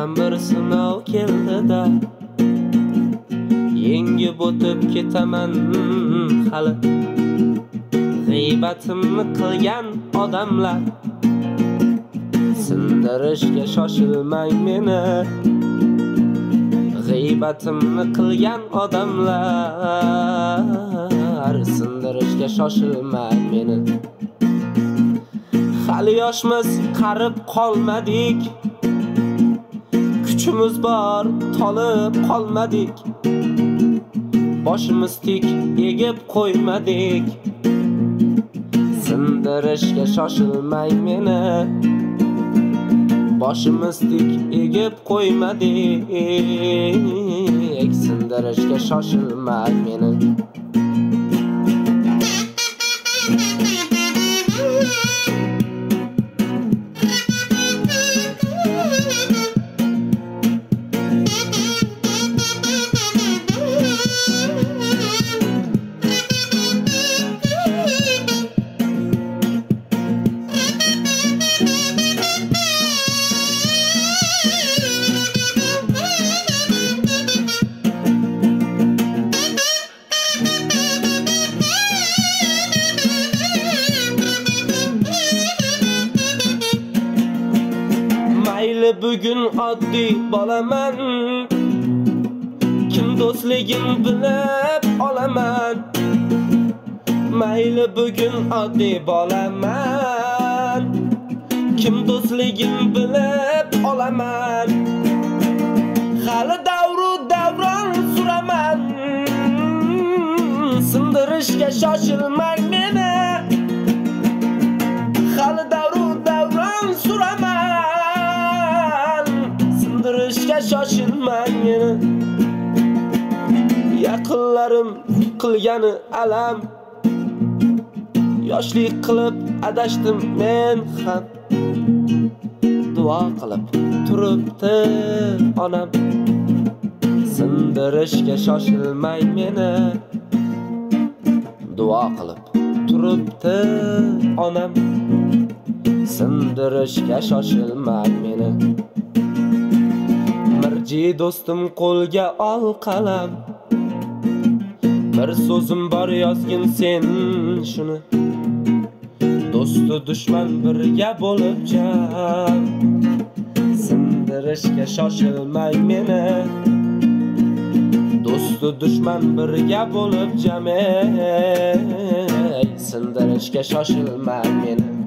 ham bir sinov keldi-da, yengib o'tib ketaman hali. G'iybatimni qilgan odamlar, sindirishga shoshilmang meni. G'iybatimni qilgan odamlar, sindirishga shoshilmang meni. Hali yoshmiz, qarib qolmadik, kuchimiz bor, tolib qolmadik. Boshimiz tik, egib qo'ymadik. Sindirishga shoshilmang meni. Boshimiz tik, egib qo'ymadik. Sindirishga shoshilmang meni. Bugun oddiy bolaman, kim do'stligim bilib olaman. Mayli bugun oddiy bolaman, kim do'stligim bilib olaman. Hali davron suraman, sindirishga shoshilmang meni. Hali davron suraman, sindirishga shoshilmang meni. Yaqinlarim qilgani alam, yoshlik qilib adashdim men ham. Duo qilib turibdi onam, sindirishga shoshilmang meni. Duo qilib turibdi onam, sindirishga shoshilmang meni. Mirji do'stim qo'lga ol qalam, bir so'zim bor yozgin sen shuni. Do'stu dushman birga bo'lib jam, sindirishga shoshilmang meni. Do'stu dushman birga bo'lib jam, sindirishga shoshilmang meni.